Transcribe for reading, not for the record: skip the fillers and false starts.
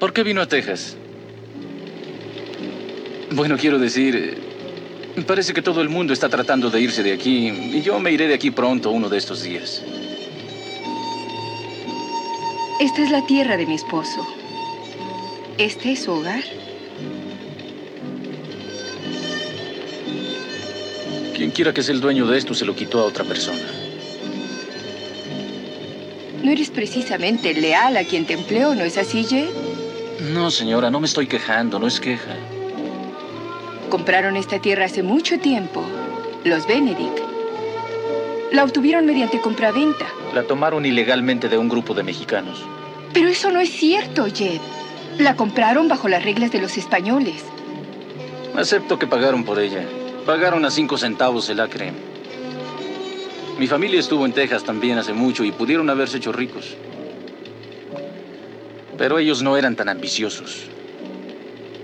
¿Por qué vino a Texas? Bueno, quiero decir, parece que todo el mundo está tratando de irse de aquí y yo me iré de aquí pronto uno de estos días. Esta es la tierra de mi esposo. Este es su hogar. Quien quiera que sea el dueño de esto se lo quitó a otra persona. No eres precisamente leal a quien te empleó, ¿no es así, Jed? No, señora, no me estoy quejando, no es queja. Compraron esta tierra hace mucho tiempo, los Benedict. La obtuvieron mediante compraventa. La tomaron ilegalmente de un grupo de mexicanos. Pero eso no es cierto, Jed. La compraron bajo las reglas de los españoles. Acepto que pagaron por ella. Pagaron a 5 centavos el acre. Mi familia estuvo en Texas también hace mucho y pudieron haberse hecho ricos. Pero ellos no eran tan ambiciosos.